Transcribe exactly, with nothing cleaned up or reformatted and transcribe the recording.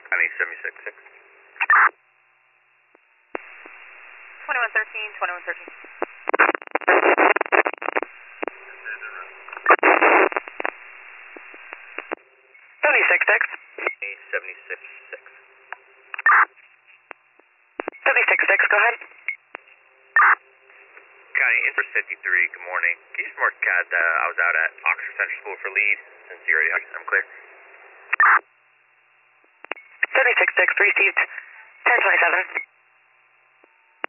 County seventy-six six. twenty-one thirteen, twenty-one thirteen. seventy-six six. seventy-six six. seventy-six six, go ahead. County Inverse fifty-three, good morning. Can you just mark Cat that I was out at Oxford Central School for lead since you already I'm clear? seventy-six six, received ten twenty-seven.